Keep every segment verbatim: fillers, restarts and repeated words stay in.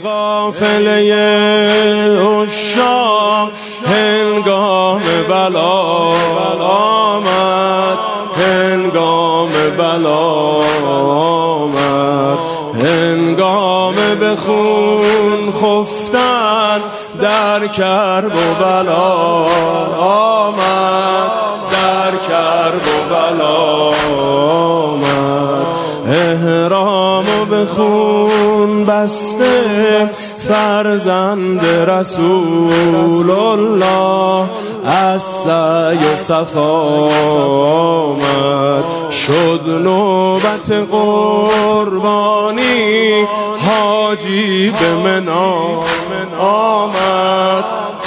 قافله عشاق هنگام بلا آمد، هنگام بلا آمد، هنگام به خون خفتن در کرب و بلا آمد، در کرب و بلا آمد. احرام و به خون بسته فرزند رسول الله از سعی و صفا آمد. شد نوبت قربانی حاجی به منا آمد،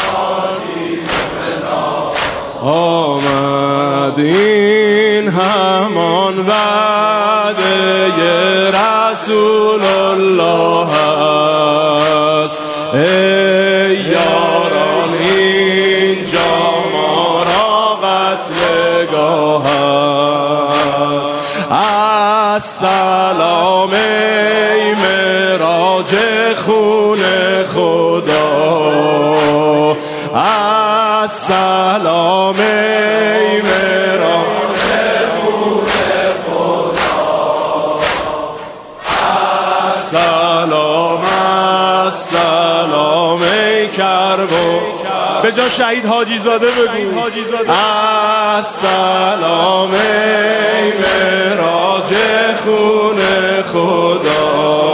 آمد. این همان وعده رسول الله است. ای یاران اینجا ما را قتلگاه است. السلام ای معراج خون خدا، السلام ای معراج خون خدا، السلام السلام ای کربو. به جا شهید حاجی زاده بگو السلام ای معراج خون خدا،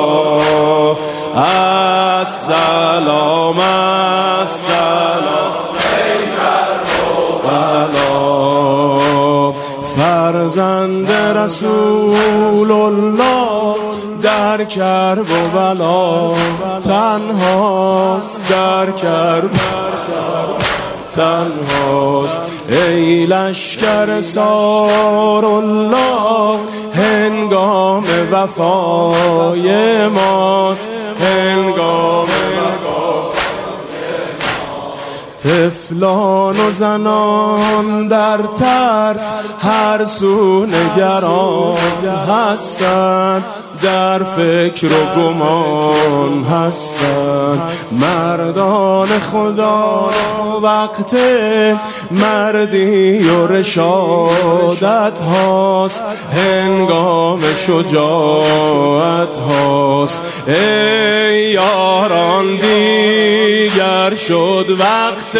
السلام السلام ای کربلا. فرزند رسول الله در کرب و بلا تنهاست، در کرب تنهاست. ای لشکر سار الله هنگام وفای ماست، هنگام طفلان و زنان در ترس هر سو نگران هستند، در فکر و گمان هستند. مردان خدا وقت مردی و رشادت هاست، هنگام شجاعت هاست. ای یاران دیگر شد وقت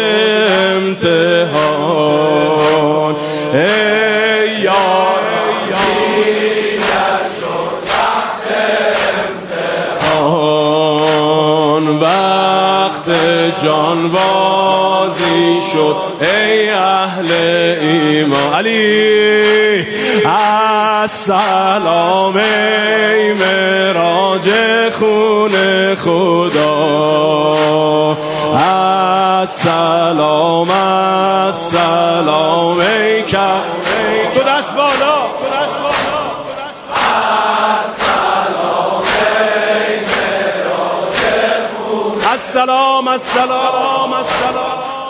امتحان، ای یاران دیگر شد وقت امتحان، وقت جانبازی شد ای اهل ایمان. علی السلام ای معراج خون خدا، السلام السلام ای کرب. تو دست بالا، تو دست بالا. السلام ای معراج خون، السلام السلام السلام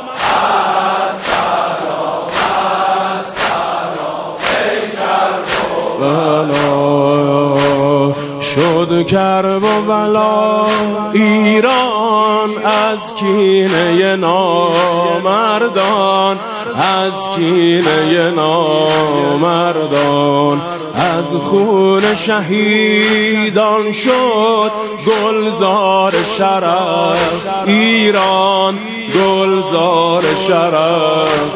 شد کرب و بلا ایران از کینه نامردان، از کینه نامردان. از خون شهیدان شد گلزار شرف ایران، گلزار شرف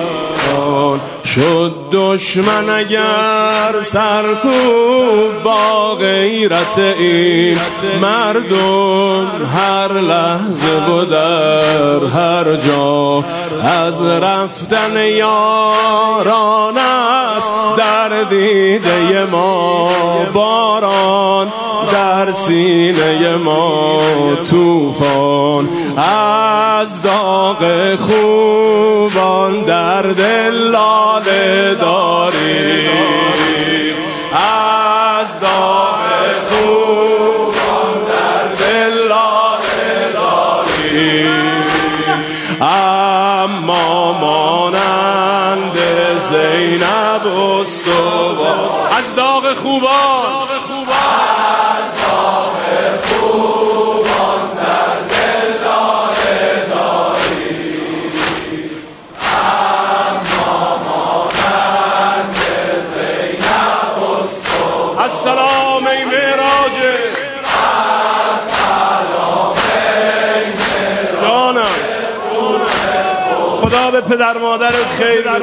شد. دشمن اگر سرکوب با غیرت این مردم، هر لحظه و در هر جا از رفتن یاران است در دیده ما باران، در سینه ما طوفان. از داغ خوبان در دل لاله داریم، از داغ خوبان در دل لاله داریم. اما مانند زینب استوار از داغ خوبان، از داغ خوبان به پدر مادرت خیر بده.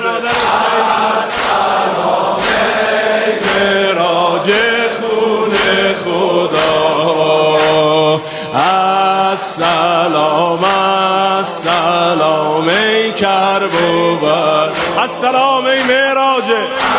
معراج خون خدا السلام السلام ای کرب و بر السلام ای معراج